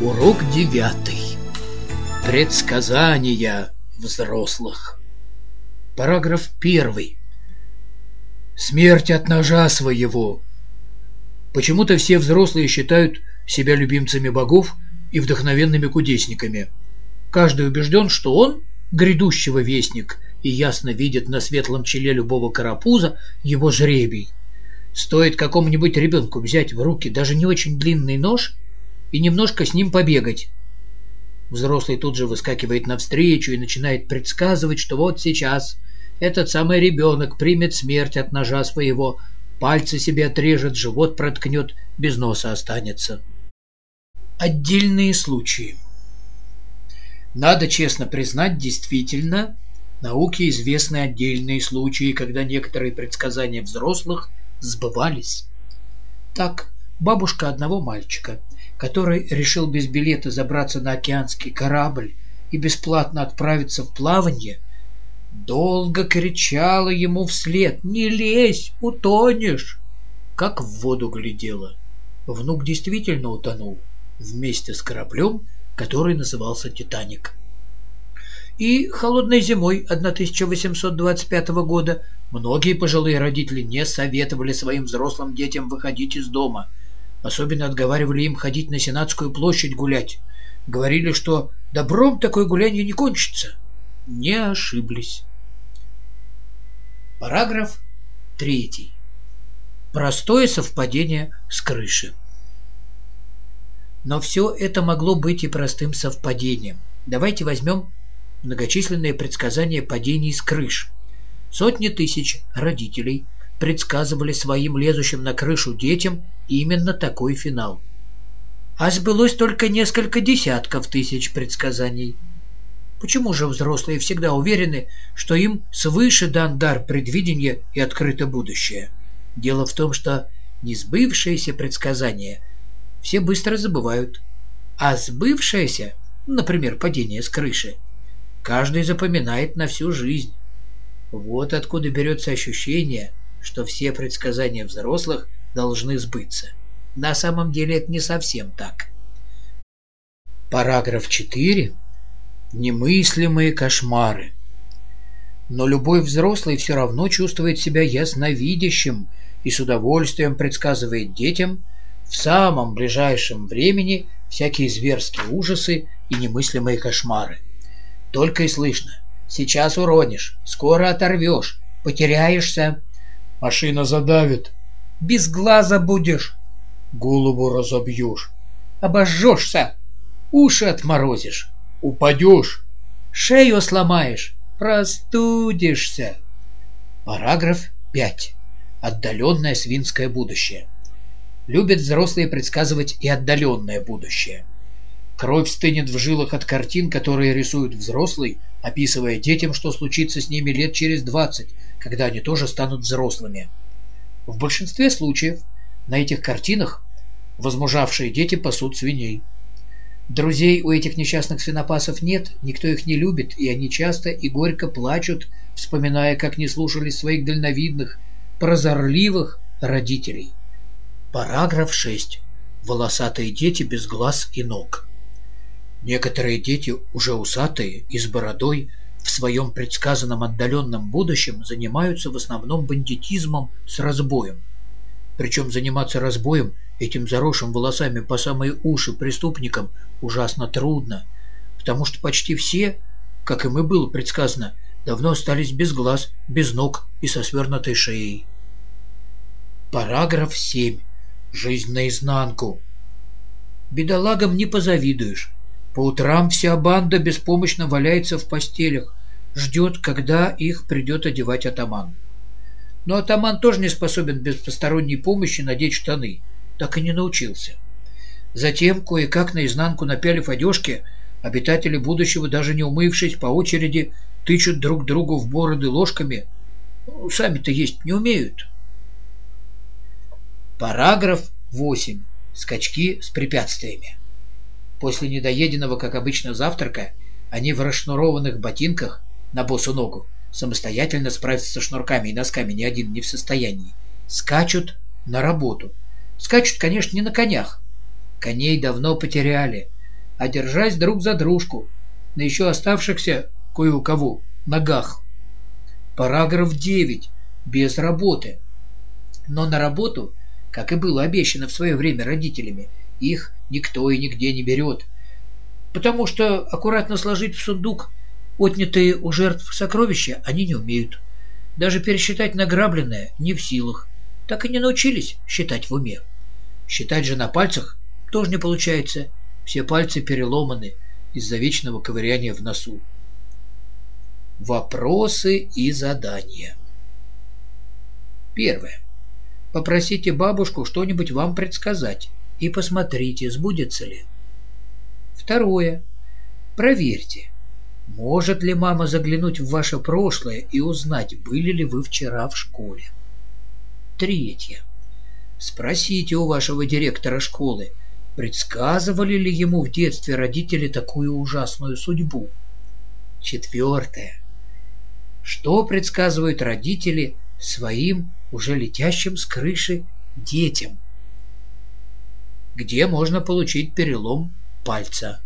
Урок 9. Предсказания взрослых. Параграф 1. Смерть от ножа своего. Почему-то все взрослые считают себя любимцами богов и вдохновенными кудесниками. Каждый убежден, что он грядущего вестник и ясно видит на светлом челе любого карапуза его жребий. Стоит какому-нибудь ребенку взять в руки даже не очень длинный нож и немножко с ним побегать. Взрослый тут же выскакивает навстречу и начинает предсказывать, что вот сейчас этот самый ребенок примет смерть от ножа своего, пальцы себе отрежет, живот проткнет, без носа останется. Отдельные случаи. Надо честно признать, действительно, науке известны отдельные случаи, когда некоторые предсказания взрослых сбывались. Так, бабушка одного мальчика, который решил без билета забраться на океанский корабль и бесплатно отправиться в плавание, долго кричала ему вслед: «Не лезь, утонешь!» Как в воду глядела. Внук действительно утонул вместе с кораблем, который назывался «Титаник». И холодной зимой 1825 года многие пожилые родители не советовали своим взрослым детям выходить из дома. Особенно отговаривали им ходить на Сенатскую площадь гулять. Говорили, что добром такое гуляние не кончится. Не ошиблись. Параграф 3. Простое совпадение с крыши. Но все это могло быть и простым совпадением. Давайте возьмем многочисленные предсказания падений с крыш. Сотни тысяч родителей предсказывали своим лезущим на крышу детям именно такой финал. А сбылось только несколько десятков тысяч предсказаний. Почему же взрослые всегда уверены, что им свыше дан дар предвидения и открыто будущее? Дело в том, что несбывшиеся предсказания все быстро забывают, а сбывшееся, например, падение с крыши, каждый запоминает на всю жизнь. Вот откуда берется ощущение, что все предсказания взрослых должны сбыться. На самом деле это не совсем так. Параграф 4. Немыслимые кошмары. Но любой взрослый все равно чувствует себя ясновидящим и с удовольствием предсказывает детям в самом ближайшем времени всякие зверские ужасы и немыслимые кошмары. Только и слышно: сейчас уронишь, скоро оторвешь, потеряешься, машина задавит, без глаза будешь, голову разобьешь, обожжешься, уши отморозишь, упадешь, шею сломаешь, простудишься. Параграф 5. Отдаленное свинское будущее. Любят взрослые предсказывать и отдаленное будущее. Кровь стынет в жилах от картин, которые рисуют взрослые, описывая детям, что случится с ними лет через 20, когда они тоже станут взрослыми. В большинстве случаев на этих картинах возмужавшие дети пасут свиней. Друзей у этих несчастных свинопасов нет, никто их не любит, и они часто и горько плачут, вспоминая, как не слушались своих дальновидных, прозорливых родителей. Параграф 6. Волосатые дети без глаз и ног. Некоторые дети, уже усатые и с бородой, в своем предсказанном отдаленном будущем занимаются в основном бандитизмом с разбоем. Причем заниматься разбоем этим заросшим волосами по самые уши преступникам ужасно трудно, потому что почти все, как им и было предсказано, давно остались без глаз, без ног и со свернутой шеей. Параграф 7. Жизнь наизнанку. Бедолагам не позавидуешь. По утрам вся банда беспомощно валяется в постелях, ждет, когда их придет одевать атаман. Но атаман тоже не способен без посторонней помощи надеть штаны, так и не научился. Затем, кое-как наизнанку напялив одежки, обитатели будущего, даже не умывшись, по очереди тычут друг другу в бороды ложками. Сами-то есть не умеют. Параграф 8. Скачки с препятствиями. После недоеденного, как обычно, завтрака они в расшнурованных ботинках на босу ногу, самостоятельно справиться со шнурками и носками ни один не в состоянии, скачут на работу. Скачут, конечно, не на конях. Коней давно потеряли. а держась друг за дружку на еще оставшихся кое у кого ногах. Параграф 9. Без работы. Но на работу, как и было обещано в свое время родителями, их никто и нигде не берет, потому что аккуратно сложить в сундук отнятые у жертв сокровища они не умеют. Даже пересчитать награбленное не в силах. Так и не научились считать в уме. Считать же на пальцах тоже не получается. Все пальцы переломаны из-за вечного ковыряния в носу. Вопросы и задания. Первое. Попросите бабушку что-нибудь вам предсказать и посмотрите, сбудется ли. Второе. Проверьте, может ли мама заглянуть в ваше прошлое и узнать, были ли вы вчера в школе. Третье. Спросите у вашего директора школы, предсказывали ли ему в детстве родители такую ужасную судьбу. Четвертое. Что предсказывают родители своим уже летящим с крыши детям? Где можно получить перелом пальца?